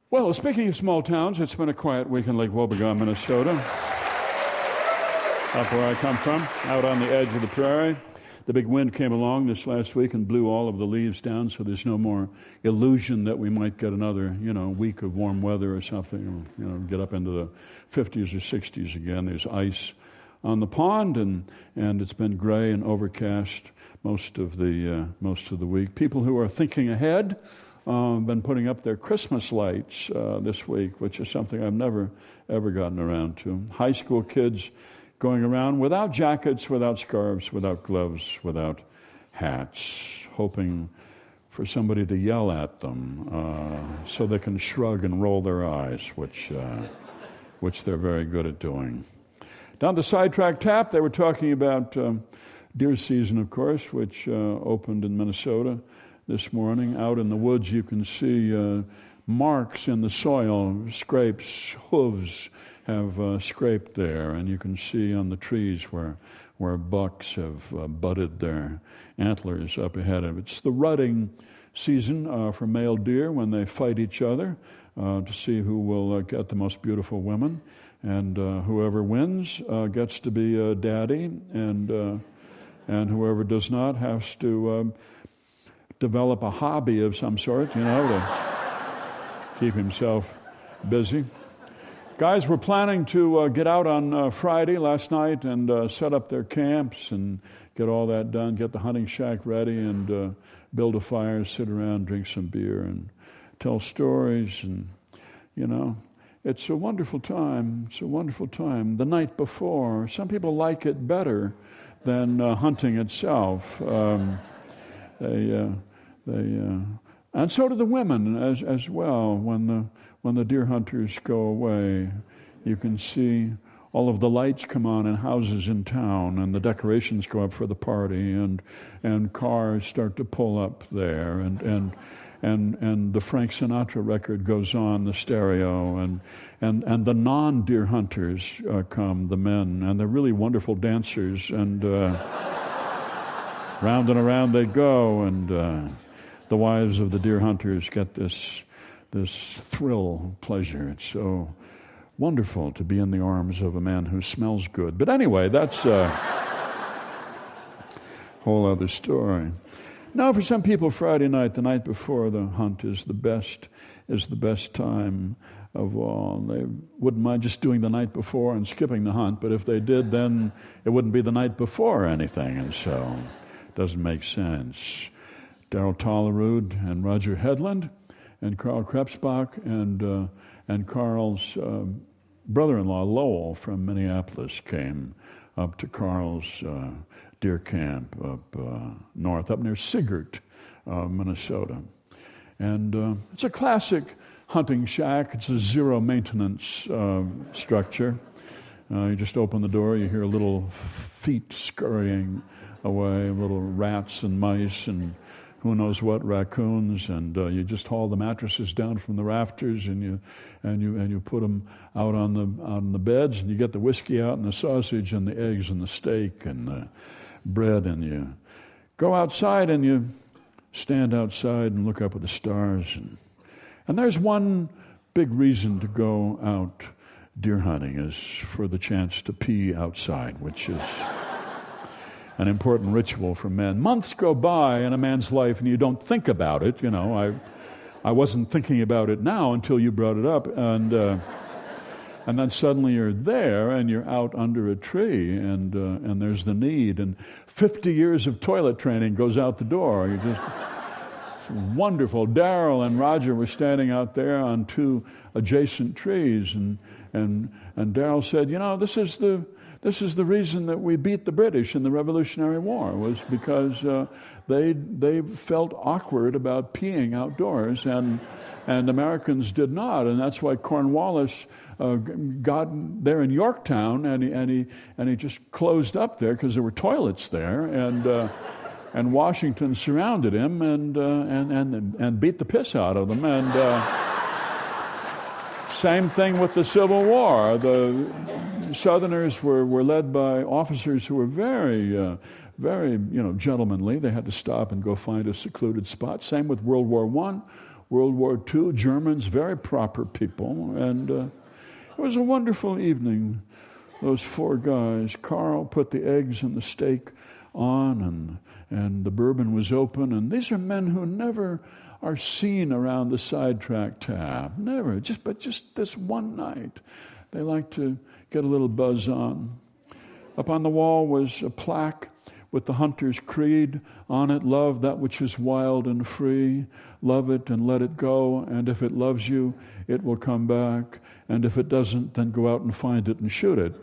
Well, speaking of small towns, it's been a quiet week in Lake Wobegon, Minnesota. Up where I come from, out on the edge of the prairie. The big wind came along this last week and blew all of the leaves down, so there's no more illusion that we might get another, week of warm weather or something, get up into the 50s or 60s again. There's ice on the pond, and it's been gray and overcast most of the week. People who are thinking ahead been putting up their Christmas lights this week, which is something I've never, ever gotten around to. High school kids going around without jackets, without scarves, without gloves, without hats, hoping for somebody to yell at them so they can shrug and roll their eyes, which they're very good at doing. Down the Sidetrack Tap, they were talking about deer season, of course, which opened in Minnesota this morning. Out in the woods, you can see marks in the soil, scrapes, hooves have scraped there, and you can see on the trees where bucks have butted their antlers up ahead of it. It's the rutting season for male deer when they fight each other to see who will get the most beautiful women, and whoever wins gets to be a daddy, and whoever does not has to develop a hobby of some sort, to keep himself busy. Guys were planning to get out on Friday last night and set up their camps and get all that done, get the hunting shack ready and build a fire, sit around, drink some beer and tell stories. And, it's a wonderful time. It's a wonderful time. The night before, some people like it better than hunting itself. And so do the women as well. When the deer hunters go away, you can see all of the lights come on in houses in town, and the decorations go up for the party, and cars start to pull up there, and the Frank Sinatra record goes on the stereo, and the non-deer hunters come, the men, and they're really wonderful dancers, and round and around they go, and the wives of the deer hunters get this thrill, pleasure. It's so wonderful to be in the arms of a man who smells good. But anyway, that's a whole other story. Now, for some people, Friday night, the night before the hunt, is the best time of all. They wouldn't mind just doing the night before and skipping the hunt, but if they did, then it wouldn't be the night before anything, and so it doesn't make sense. Daryl Tollerud and Roger Hedlund and Carl Krebsbach and Carl's brother-in-law, Lowell, from Minneapolis, came up to Carl's deer camp up north, up near Sigert, Minnesota. And it's a classic hunting shack. It's a zero-maintenance structure. You just open the door, you hear little feet scurrying away, little rats and mice and who knows what, raccoons, and you just haul the mattresses down from the rafters, and you put them out on the beds, and you get the whiskey out and the sausage and the eggs and the steak and the bread, and you go outside and you stand outside and look up at the stars, and there's one big reason to go out deer hunting is for the chance to pee outside, which is an important ritual for men. Months go by in a man's life and you don't think about it. I wasn't thinking about it now until you brought it up, and then suddenly you're there and you're out under a tree, and there's the need, and 50 years of toilet training goes out the door. It's wonderful. Daryl and Roger were standing out there on two adjacent trees, and Daryl said, this is the reason that we beat the British in the Revolutionary War, was because they felt awkward about peeing outdoors, and Americans did not, and that's why Cornwallis got there in Yorktown, and he just closed up there because there were toilets there, and Washington surrounded him and beat the piss out of them, and same thing with the Civil War. The Southerners were led by officers who were very, very, gentlemanly. They had to stop and go find a secluded spot. Same with World War I. World War II, Germans, very proper people. And it was a wonderful evening. Those four guys, Carl put the eggs and the steak on, and the bourbon was open. And these are men who never are seen around the sidetrack tab. Never. But just this one night, they like to get a little buzz on. Up on the wall was a plaque with the Hunter's Creed on it. Love that which is wild and free. Love it and let it go. And if it loves you, it will come back. And if it doesn't, then go out and find it and shoot it.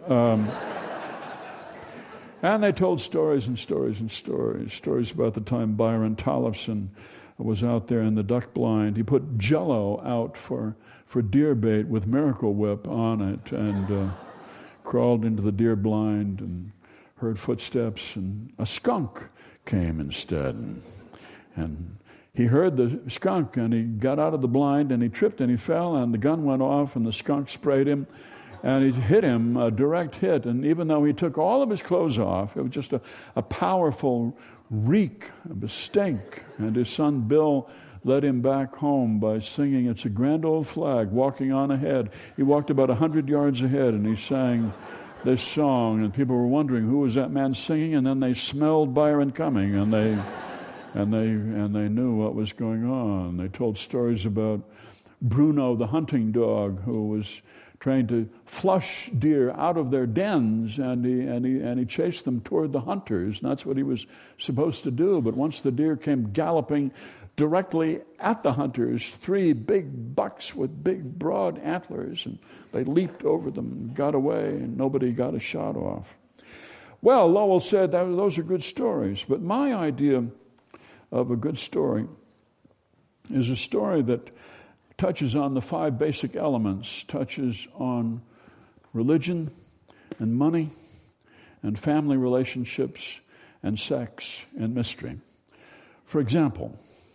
And they told stories and stories and stories. Stories about the time Byron Tollefson was out there in the duck blind. He put Jell-O out for deer bait with Miracle Whip on it, and crawled into the deer blind and heard footsteps, and a skunk came instead. And he heard the skunk, and he got out of the blind, and he tripped, and he fell, and the gun went off, and the skunk sprayed him, and it hit him, a direct hit. And even though he took all of his clothes off, it was just a powerful reek of a stink. And his son Bill led him back home by singing "It's a Grand Old Flag Walking On Ahead." He walked about 100 yards ahead, and he sang this song, and people were wondering who was that man singing, and then they smelled Byron coming, and they knew what was going on. They told stories about Bruno, the hunting dog, who was trying to flush deer out of their dens, and he chased them toward the hunters. And that's what he was supposed to do. But once the deer came galloping directly at the hunters, 3 big bucks with big broad antlers, and they leaped over them and got away, and nobody got a shot off. Well, Lowell said that those are good stories, but my idea of a good story is a story that touches on the 5 basic elements, touches on religion and money and family relationships and sex and mystery. For example,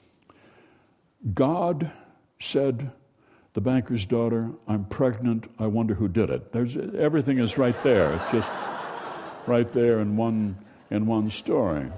God said, the banker's daughter, "I'm pregnant, I wonder who did it." Everything is right there. It's just right there in one story.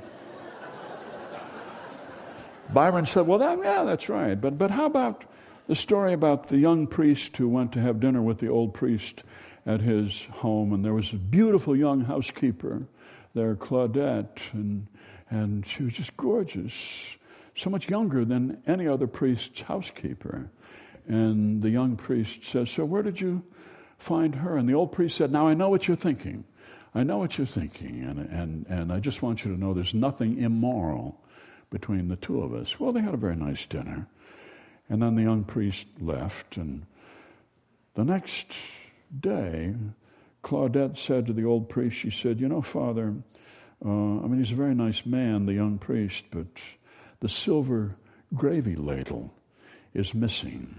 Byron said, well, that's right. But how about the story about the young priest who went to have dinner with the old priest at his home, and there was a beautiful young housekeeper there, Claudette, and she was just gorgeous, so much younger than any other priest's housekeeper. And the young priest says, "So where did you find her?" And the old priest said, "Now I know what you're thinking. I know what you're thinking, and I just want you to know there's nothing immoral between the two of us." Well, they had a very nice dinner. And then the young priest left, and the next day, Claudette said to the old priest, she said, "You know, Father, he's a very nice man, the young priest, but the silver gravy ladle is missing."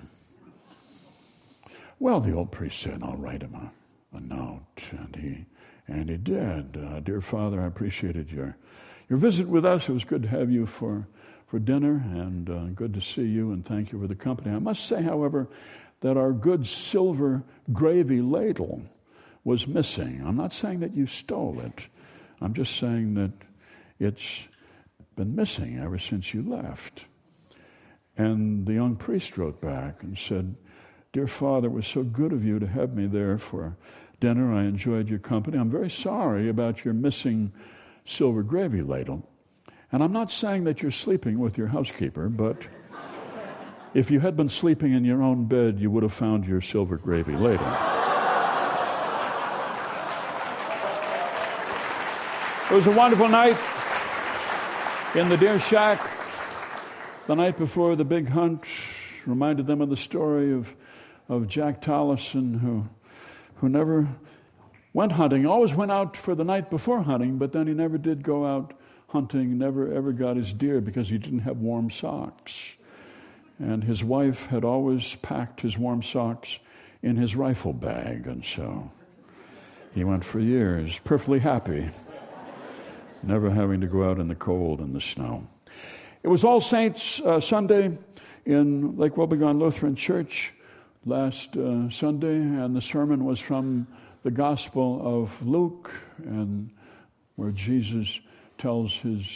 Well, the old priest said, "I'll write him a note," and he did. "Dear Father, I appreciated your visit with us. It was good to have you for dinner, and good to see you, and thank you for the company. I must say, however, that our good silver gravy ladle was missing. I'm not saying that you stole it. I'm just saying that it's been missing ever since you left." And the young priest wrote back and said, "Dear Father, it was so good of you to have me there for dinner. I enjoyed your company. I'm very sorry about your missing silver gravy ladle. And I'm not saying that you're sleeping with your housekeeper, but if you had been sleeping in your own bed, you would have found your silver gravy ladle." It was a wonderful night in the deer shack. The night before the big hunt reminded them of the story of Jack Tollefson, who never went hunting. He always went out for the night before hunting, but then he never did go out hunting, never ever got his deer because he didn't have warm socks. And his wife had always packed his warm socks in his rifle bag, and so he went for years perfectly happy, never having to go out in the cold and the snow. It was All Saints Sunday in Lake Wobegon Lutheran Church last Sunday, and the sermon was from the Gospel of Luke, and where Jesus tells his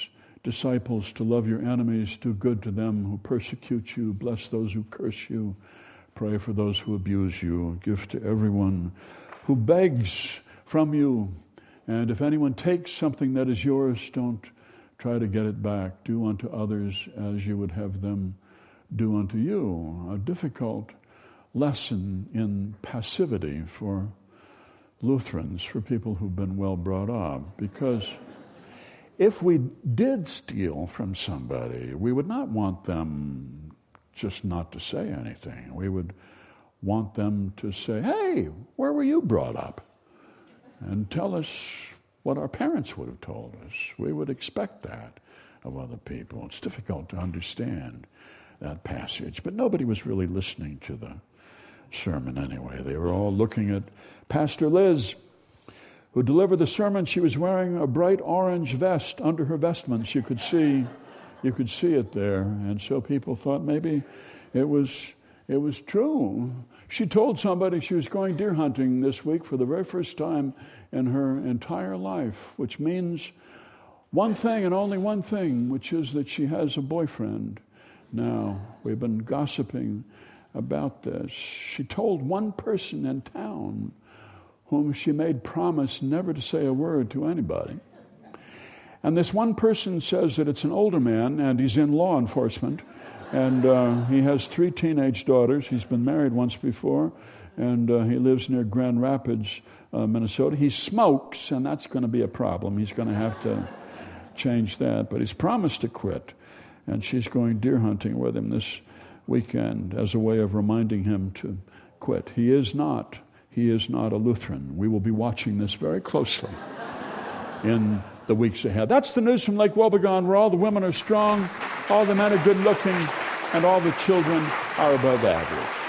disciples to love your enemies, do good to them who persecute you, bless those who curse you, pray for those who abuse you, give to everyone who begs from you. And if anyone takes something that is yours, don't try to get it back. Do unto others as you would have them do unto you. A difficult lesson in passivity for Lutherans, for people who've been well brought up, because if we did steal from somebody, we would not want them just not to say anything. We would want them to say, hey, where were you brought up? And tell us what our parents would have told us. We would expect that of other people. It's difficult to understand that passage, but nobody was really listening to the sermon anyway. They were all looking at Pastor Liz, who delivered the sermon. She was wearing a bright orange vest under her vestments. You could see it there. And so people thought maybe it was true. She told somebody she was going deer hunting this week for the very first time in her entire life, which means one thing and only one thing, which is that she has a boyfriend now. We've been gossiping about this. She told one person in town whom she made promise never to say a word to anybody. And this one person says that it's an older man and he's in law enforcement, and he has 3 teenage daughters. He's been married once before, and he lives near Grand Rapids, Minnesota. He smokes, and that's going to be a problem. He's going to have to change that, but he's promised to quit, and she's going deer hunting with him this weekend as a way of reminding him to quit. He is not a Lutheran. We will be watching this very closely in the weeks ahead. That's the news from Lake Wobegon, where all the women are strong, all the men are good looking, and all the children are above average.